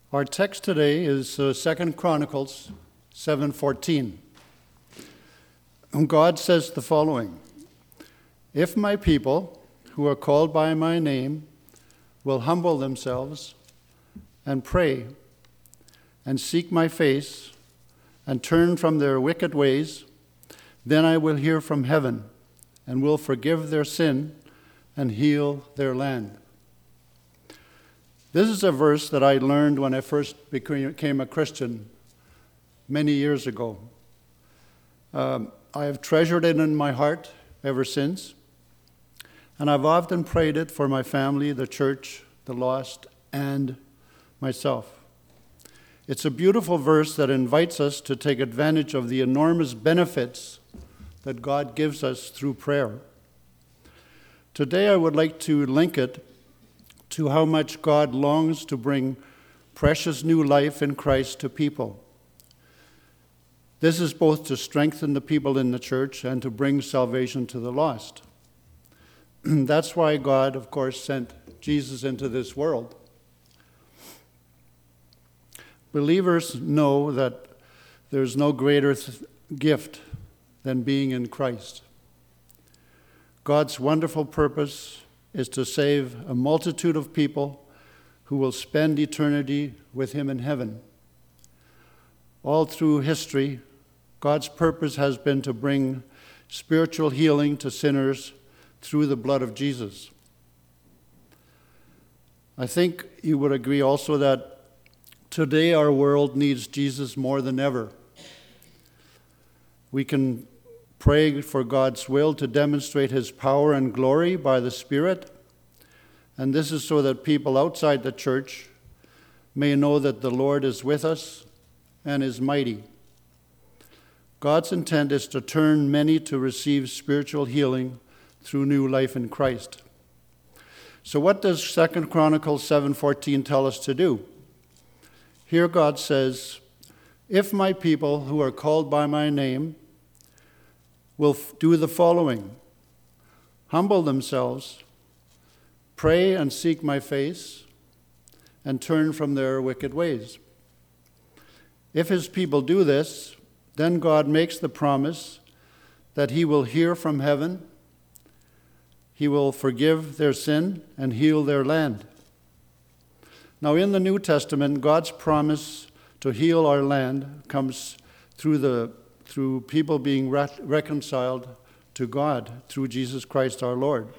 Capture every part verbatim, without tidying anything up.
Our text today is uh, Second Chronicles seven fourteen. And God says the following: "If my people, who are called by my name, will humble themselves and pray and seek my face and turn from their wicked ways, then I will hear from heaven and will forgive their sin and heal their land." This is a verse that I learned when I first became a Christian many years ago. Um, I have treasured it in my heart ever since, and I've often prayed it for my family, the church, the lost, and myself. It's a beautiful verse that invites us to take advantage of the enormous benefits that God gives us through prayer. Today I would like to link it to how much God longs to bring precious new life in Christ to people. This is both to strengthen the people in the church and to bring salvation to the lost. That's why God, of course, sent Jesus into this world. Believers know that there's no greater th- gift than being in Christ. God's wonderful purpose is to save a multitude of people who will spend eternity with him in heaven. All through history, God's purpose has been to bring spiritual healing to sinners through the blood of Jesus. I think you would agree also that today our world needs Jesus more than ever. We can pray for God's will to demonstrate his power and glory by the Spirit, and this is so that people outside the church may know that the Lord is with us and is mighty. God's intent is to turn many to receive spiritual healing through new life in Christ. So what does Second Chronicles seven fourteen tell us to do? Here God says, "If my people who are called by my name will do the following: humble themselves, pray and seek my face, and turn from their wicked ways." If his people do this, then God makes the promise that he will hear from heaven, he will forgive their sin and heal their land. Now in the New Testament, God's promise to heal our land comes through the through people being re- reconciled to God through Jesus Christ our Lord.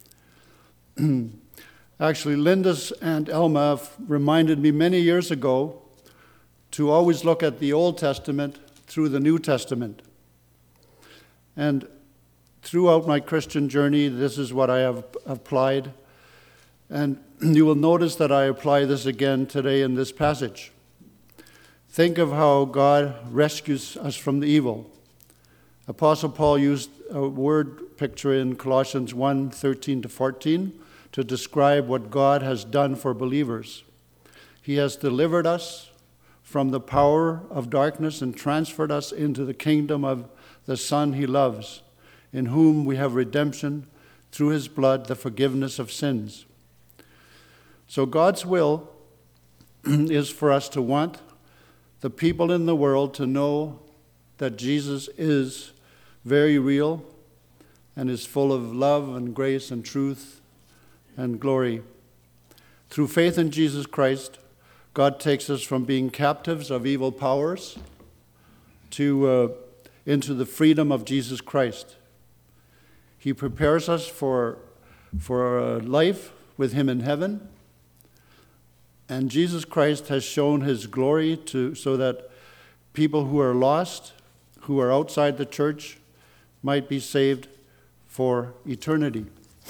Actually, Linda's Aunt Elma reminded me many years ago to always look at the Old Testament through the New Testament. And throughout my Christian journey, this is what I have applied. And you will notice that I apply this again today in this passage. Think of how God rescues us from the evil. Apostle Paul used a word picture in Colossians one thirteen to fourteen to describe what God has done for believers. He has delivered us from the power of darkness and transferred us into the kingdom of the Son he loves, in whom we have redemption through his blood, the forgiveness of sins. So God's will is for us to want the people in the world to know that Jesus is very real and is full of love and grace and truth and glory. Through faith in Jesus Christ, God takes us from being captives of evil powers to uh, into the freedom of Jesus Christ. He prepares us for, for a life with him in heaven. And Jesus Christ has shown his glory to so that people who are lost, who are outside the church, might be saved for eternity.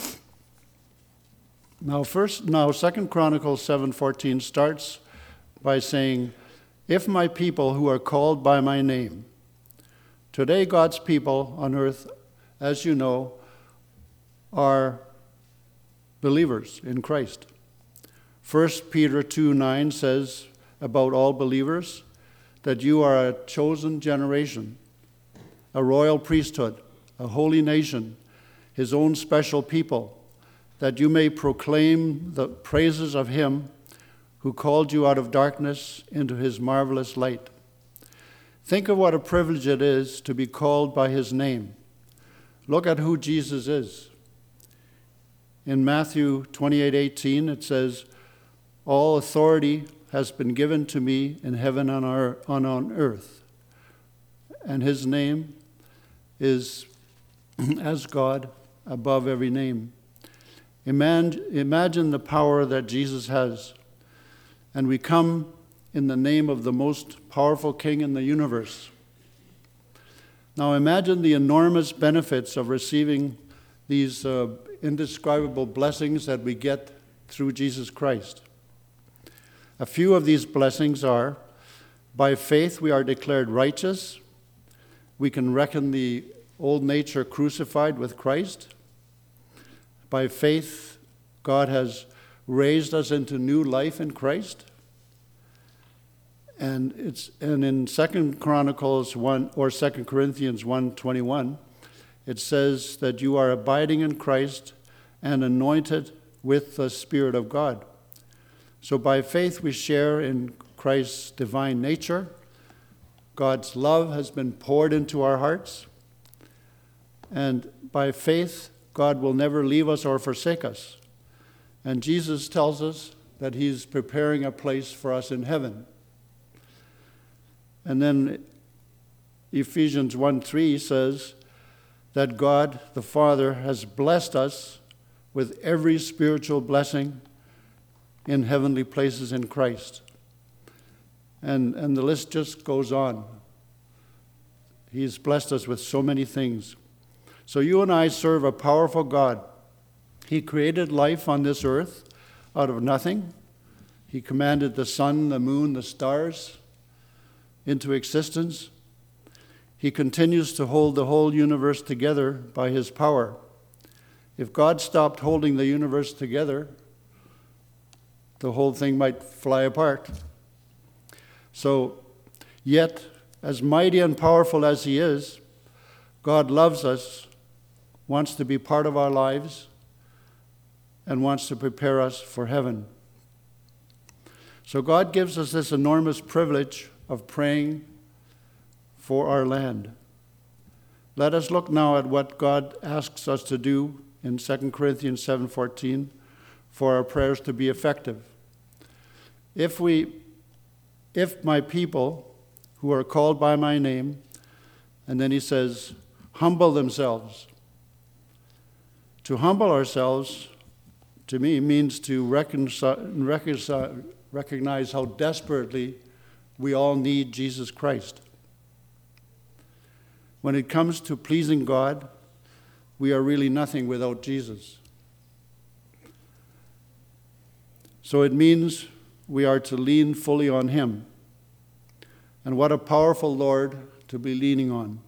Now, first, now, Second Chronicles seven fourteen starts by saying, "If my people who are called by my name." Today, God's people on earth, as you know, are believers in Christ. First Peter two nine says about all believers that you are a chosen generation, a royal priesthood, a holy nation, his own special people, that you may proclaim the praises of him who called you out of darkness into his marvelous light. Think of what a privilege it is to be called by his name. Look at who Jesus is. In Matthew twenty-eight eighteen, it says, all authority has been given to me in heaven and on earth. And his name is, as God, above every name. Imagine the power that Jesus has. And we come in the name of the most powerful king in the universe. Now imagine the enormous benefits of receiving these uh, indescribable blessings that we get through Jesus Christ. A few of these blessings are, by faith we are declared righteous. We can reckon the old nature crucified with Christ. By faith, God has raised us into new life in Christ. And it's and in Second Chronicles one or Second Corinthians one twenty-one, it says that you are abiding in Christ and anointed with the Spirit of God. So by faith we share in Christ's divine nature. God's love has been poured into our hearts. And by faith, God will never leave us or forsake us. And Jesus tells us that he's preparing a place for us in heaven. And then Ephesians one three says that God the Father has blessed us with every spiritual blessing in heavenly places in Christ. And, and the list just goes on. He's blessed us with so many things. So you and I serve a powerful God. He created life on this earth out of nothing. He commanded the sun, the moon, the stars into existence. He continues to hold the whole universe together by his power. If God stopped holding the universe together, the whole thing might fly apart. So, yet, as mighty and powerful as he is, God loves us, wants to be part of our lives, and wants to prepare us for heaven. So God gives us this enormous privilege of praying for our land. Let us look now at what God asks us to do in Second Corinthians seven fourteen for our prayers to be effective. If we, if my people who are called by my name, and then he says, humble themselves. To humble ourselves, to me, means to reconcile, reconcile, recognize how desperately we all need Jesus Christ. When it comes to pleasing God, we are really nothing without Jesus. So it means we are to lean fully on him. And what a powerful Lord to be leaning on.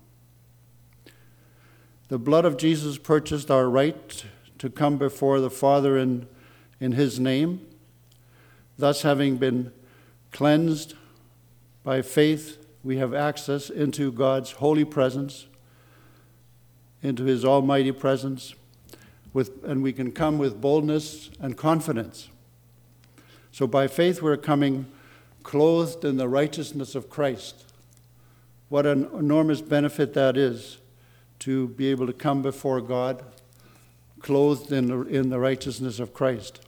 The blood of Jesus purchased our right to come before the Father in, in his name. Thus, having been cleansed by faith, we have access into God's holy presence, into his almighty presence, with, and we can come with boldness and confidence. So by faith we're coming clothed in the righteousness of Christ. What an enormous benefit that is, to be able to come before God clothed in the, in the righteousness of Christ.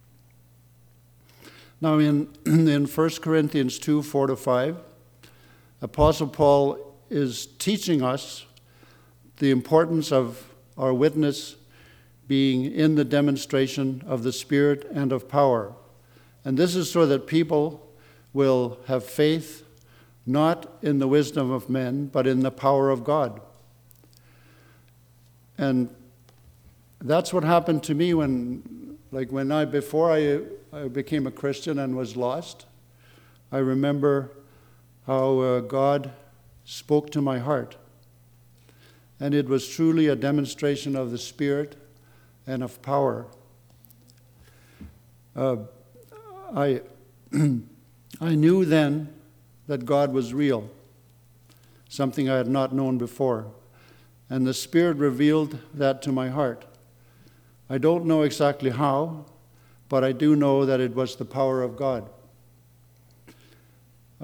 Now in, in First Corinthians two, four to five, Apostle Paul is teaching us the importance of our witness being in the demonstration of the Spirit and of power. And this is so that people will have faith not in the wisdom of men, but in the power of God. And that's what happened to me when, like when I, before I, I became a Christian and was lost, I remember how uh, God spoke to my heart. And it was truly a demonstration of the Spirit and of power. Uh, I, I knew then that God was real, something I had not known before. And the Spirit revealed that to my heart. I don't know exactly how, but I do know that it was the power of God.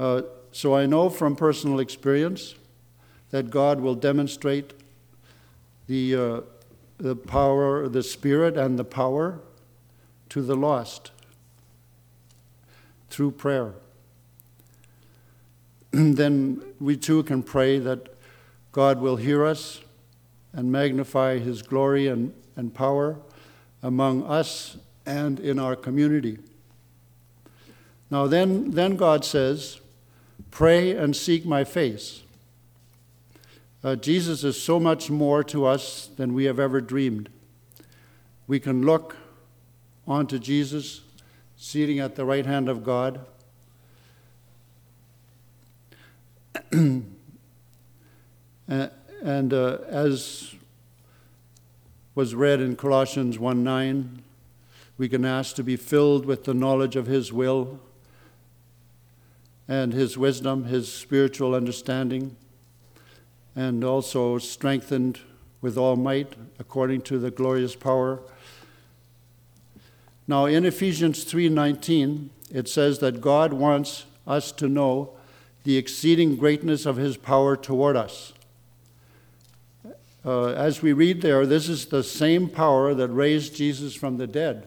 Uh, so I know from personal experience that God will demonstrate the, uh, the power, the Spirit and the power to the lost through prayer. Then we too can pray that God will hear us and magnify his glory and, and power among us and in our community. Now then, then God says, pray and seek my face. Uh, Jesus is so much more to us than we have ever dreamed. We can look onto Jesus sitting at the right hand of God. And uh, as was read in Colossians one nine, we can ask to be filled with the knowledge of his will and his wisdom, his spiritual understanding, and also strengthened with all might according to the glorious power. Now in Ephesians three nineteen, it says that God wants us to know the exceeding greatness of his power toward us. Uh, as we read there, this is the same power that raised Jesus from the dead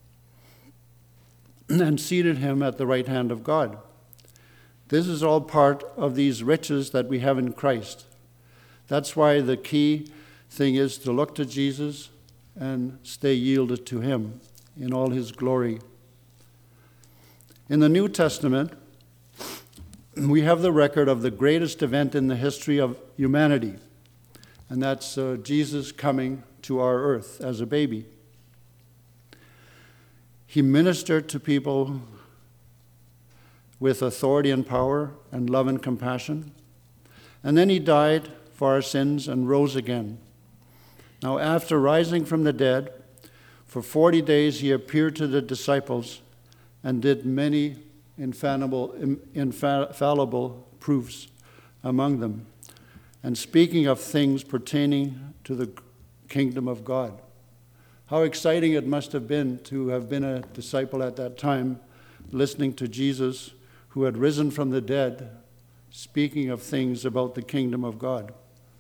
and seated him at the right hand of God. This is all part of these riches that we have in Christ. That's why the key thing is to look to Jesus and stay yielded to him in all his glory. In the New Testament, we have the record of the greatest event in the history of humanity, and that's uh, Jesus coming to our earth as a baby. He ministered to people with authority and power and love and compassion, and then he died for our sins and rose again. Now, after rising from the dead, for forty days he appeared to the disciples and did many infallible, infallible proofs among them, and speaking of things pertaining to the kingdom of God. How exciting it must have been to have been a disciple at that time, listening to Jesus, who had risen from the dead, speaking of things about the kingdom of God.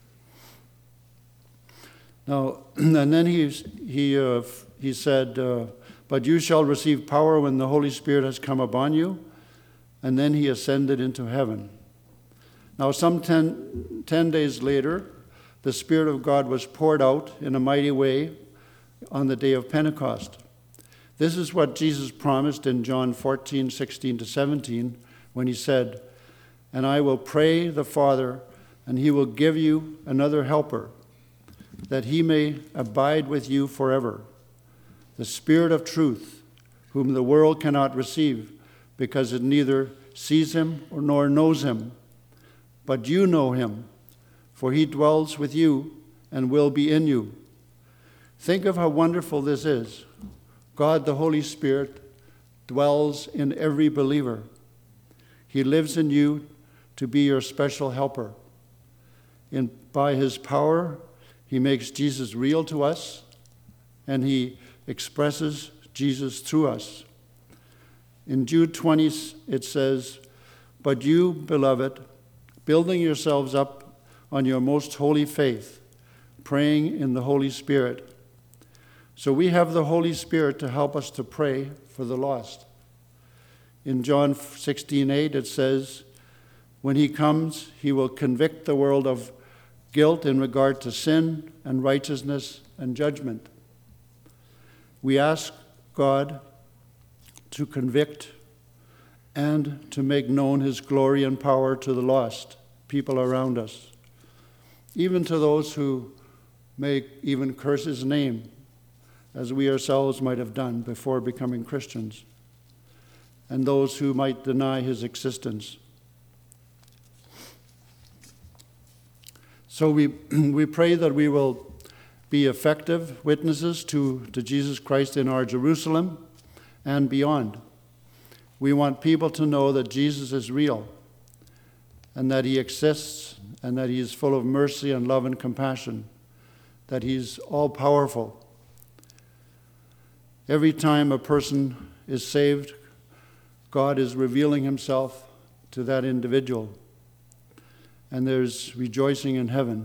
Now, and then he, he, uh, he said, uh, but you shall receive power when the Holy Spirit has come upon you. And then he ascended into heaven. Now, some ten, ten days later, the Spirit of God was poured out in a mighty way on the day of Pentecost. This is what Jesus promised in John fourteen, sixteen to seventeen, when he said, and I will pray the Father, and he will give you another helper, that he may abide with you forever, the Spirit of truth, whom the world cannot receive, because it neither sees him nor knows him. But you know him, for he dwells with you and will be in you. Think of how wonderful this is. God, the Holy Spirit, dwells in every believer. He lives in you to be your special helper. In, by his power, he makes Jesus real to us, and he expresses Jesus through us. In Jude twenty, it says, but you, beloved, building yourselves up on your most holy faith, praying in the Holy Spirit. So we have the Holy Spirit to help us to pray for the lost. In John sixteen eight, it says, when he comes, he will convict the world of guilt in regard to sin and righteousness and judgment. We ask God to convict and to make known his glory and power to the lost people around us, even to those who may even curse his name, as we ourselves might have done before becoming Christians, and those who might deny his existence. So we, we pray that we will be effective witnesses to, to Jesus Christ in our Jerusalem and beyond. We want people to know that Jesus is real and that he exists and that he is full of mercy and love and compassion, that he's all-powerful. Every time a person is saved, God is revealing himself to that individual. And there's rejoicing in heaven.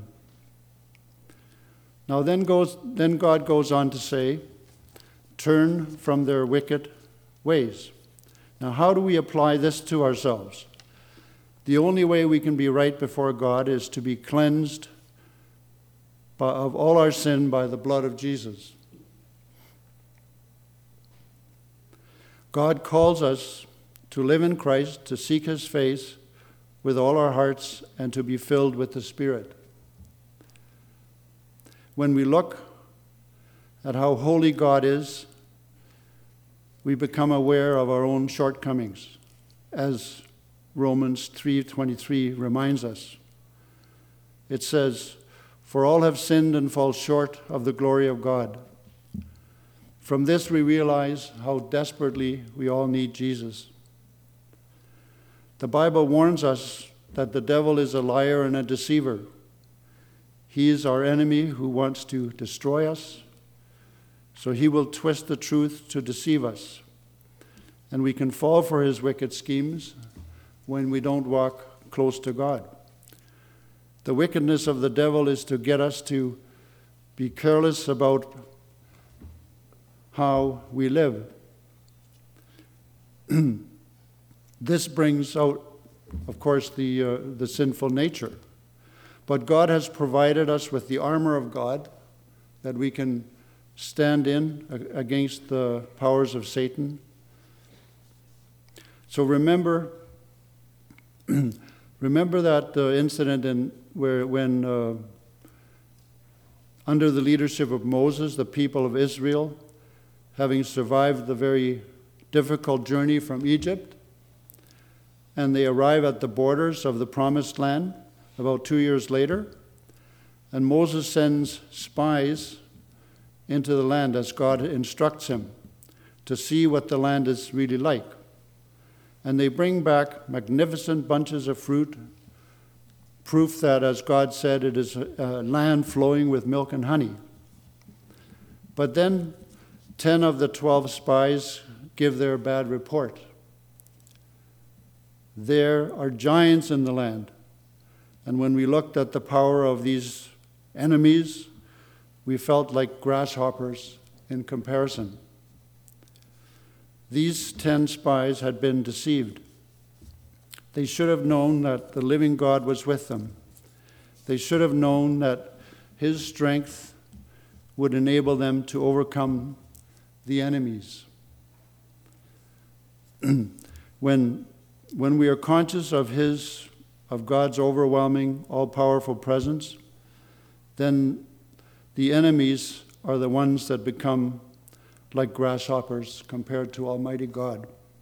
Now then goes then God goes on to say, turn from their wicked ways. Now how do we apply this to ourselves? The only way we can be right before God is to be cleansed by, of all our sin by the blood of Jesus. God calls us to live in Christ, to seek his face with all our hearts, and to be filled with the Spirit. When we look at how holy God is, we become aware of our own shortcomings, as Romans three twenty-three reminds us. It says, "For all have sinned and fall short of the glory of God." From this we realize how desperately we all need Jesus. The Bible warns us that the devil is a liar and a deceiver. He is our enemy who wants to destroy us, so he will twist the truth to deceive us. And we can fall for his wicked schemes when we don't walk close to God. The wickedness of the devil is to get us to be careless about how we live. This brings out, of course, the, uh, the sinful nature. But God has provided us with the armor of God that we can stand in against the powers of Satan. So remember, remember that uh, incident in where when uh, under the leadership of Moses, the people of Israel, having survived the very difficult journey from Egypt, and they arrive at the borders of the Promised Land about two years later, and Moses sends spies into the land as God instructs him to see what the land is really like. And they bring back magnificent bunches of fruit, proof that, as God said, it is a land flowing with milk and honey. But then ten of the twelve spies give their bad report. There are giants in the land. And when we looked at the power of these enemies, we felt like grasshoppers in comparison. These ten spies had been deceived. They should have known that the living God was with them. They should have known that his strength would enable them to overcome the enemies. when, when we are conscious of his, of God's overwhelming, all-powerful presence, then the enemies are the ones that become like grasshoppers compared to Almighty God.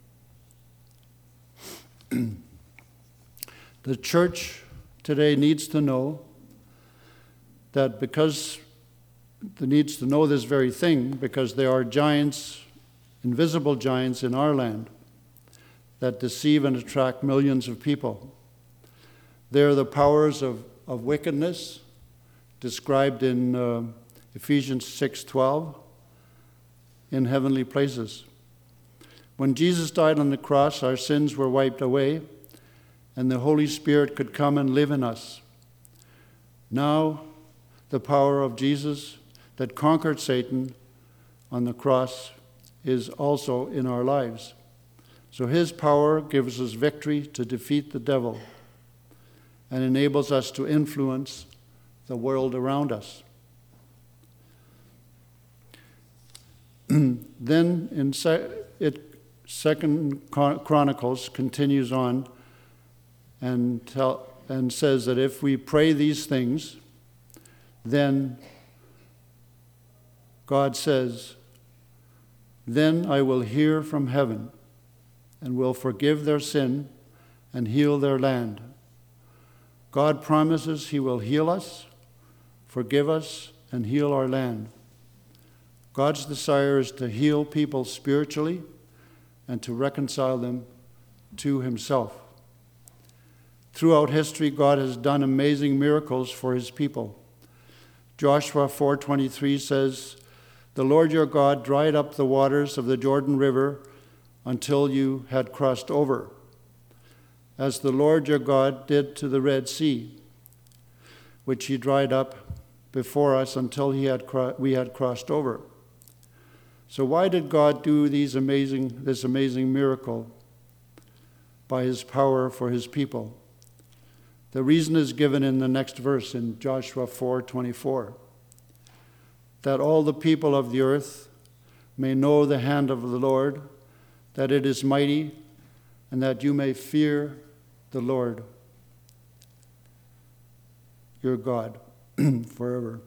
The church today needs to know that because it needs to know this very thing, because there are giants, invisible giants in our land that deceive and attract millions of people. They're the powers of, of wickedness described in uh, Ephesians six twelve in heavenly places. When Jesus died on the cross, our sins were wiped away, and the Holy Spirit could come and live in us. Now, the power of Jesus that conquered Satan on the cross is also in our lives. So his power gives us victory to defeat the devil and enables us to influence the world around us. Then in se- it, Second Chronicles continues on and, tell, and says that if we pray these things, then God says, "Then I will hear from heaven and will forgive their sin and heal their land." God promises he will heal us, forgive us, and heal our land. God's desire is to heal people spiritually and to reconcile them to himself. Throughout history, God has done amazing miracles for his people. Joshua four twenty-three says, "The Lord your God dried up the waters of the Jordan River until you had crossed over. as the Lord your God did to the Red Sea, which he dried up before us until he had cro- we had crossed over. So why did God do these amazing, this amazing miracle? By his power for his people. The reason is given in the next verse in Joshua four twenty-four. That all the people of the earth may know the hand of the Lord, that it is mighty, and that you may fear the Lord your God forever.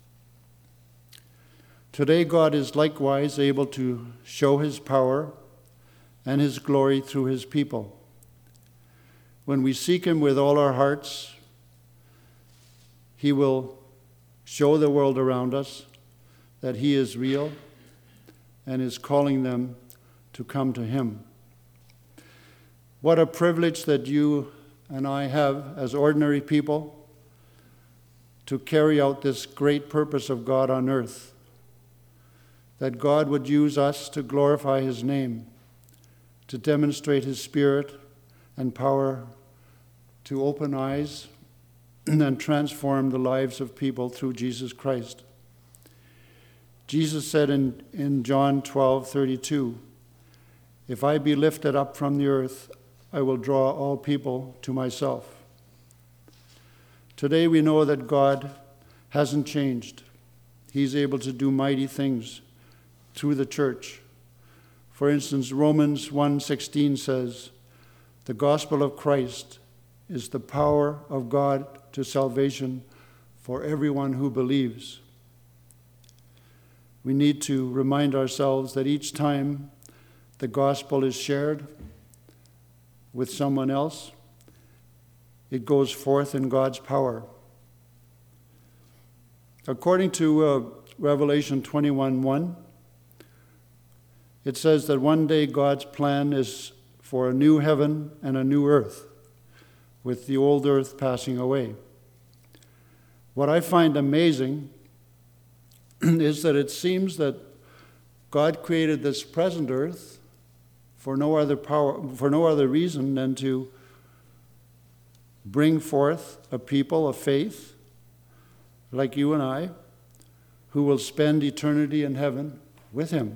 Today God is likewise able to show his power and his glory through his people. When we seek him with all our hearts, he will show the world around us that he is real and is calling them to come to him. What a privilege that you and I have as ordinary people to carry out this great purpose of God on earth, that God would use us to glorify his name, to demonstrate his spirit and power, to open eyes and transform the lives of people through Jesus Christ. Jesus said in, in John twelve thirty-two, "If I be lifted up from the earth, I will draw all people to myself." Today we know that God hasn't changed. He's able to do mighty things through the church. For instance, Romans one sixteen says, "The gospel of Christ is the power of God to salvation for everyone who believes." We need to remind ourselves that each time the gospel is shared with someone else, it goes forth in God's power. According to uh, Revelation twenty-one one, it says that one day God's plan is for a new heaven and a new earth, with the old earth passing away. What I find amazing is that it seems that God created this present earth for no other power, for no other reason than to bring forth a people of faith like you and I, who will spend eternity in heaven with him.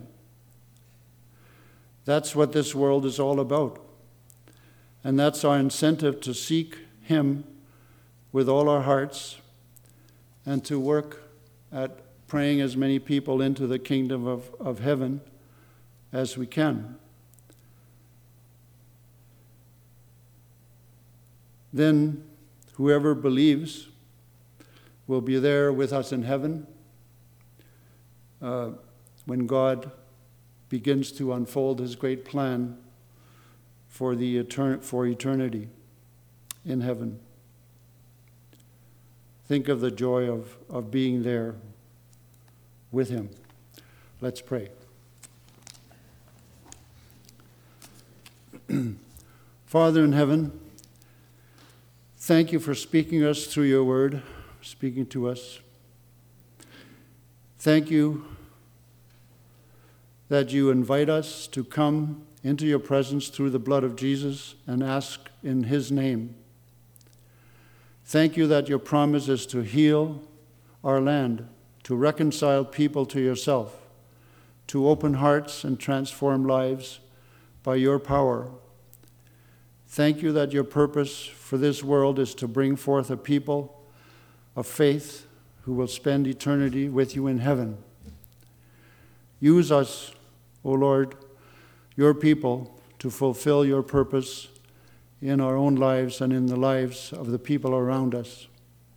That's what this world is all about. And that's our incentive, to seek him with all our hearts and to work at praying as many people into the kingdom of, of heaven as we can. Then whoever believes will be there with us in heaven uh, when God begins to unfold his great plan for the etern- for eternity in heaven. Think of the joy of, of being there with him. Let's pray. Father in heaven, thank you for speaking us through your word, speaking to us. Thank you that you invite us to come into your presence through the blood of Jesus and ask in his name. Thank you that your promise is to heal our land, to reconcile people to yourself, to open hearts and transform lives by your power. Thank you that your purpose for this world is to bring forth a people of faith who will spend eternity with you in heaven. Use us, O Lord, your people, to fulfill your purpose in our own lives and in the lives of the people around us.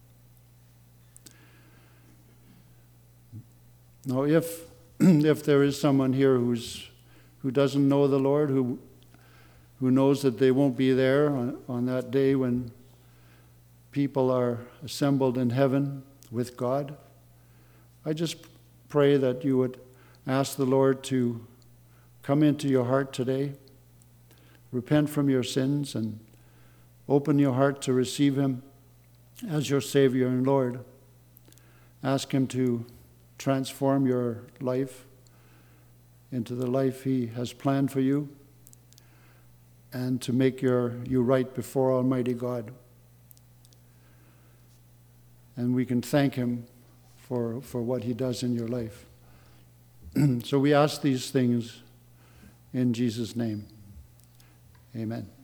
Now, if if there is someone here who's who doesn't know the Lord, who who knows that they won't be there on, on that day when people are assembled in heaven with God, I just pray that you would ask the Lord to come into your heart today, repent from your sins, and open your heart to receive him as your Savior and Lord. Ask him to transform your life into the life he has planned for you. and to make your, you right before Almighty God. And we can thank him for, for what he does in your life. So we ask these things in Jesus' name. Amen.